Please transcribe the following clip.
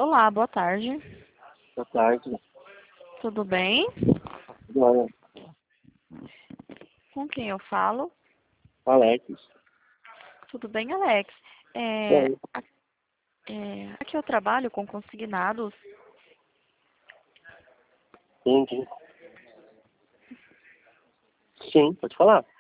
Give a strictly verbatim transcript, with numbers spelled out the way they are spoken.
Olá, boa tarde. Boa tarde. Tudo bem? Olha, Com quem eu falo? Alex. Tudo bem, Alex? É, Oi. a- é, aqui eu trabalho com consignados. Entendi. Sim, pode falar.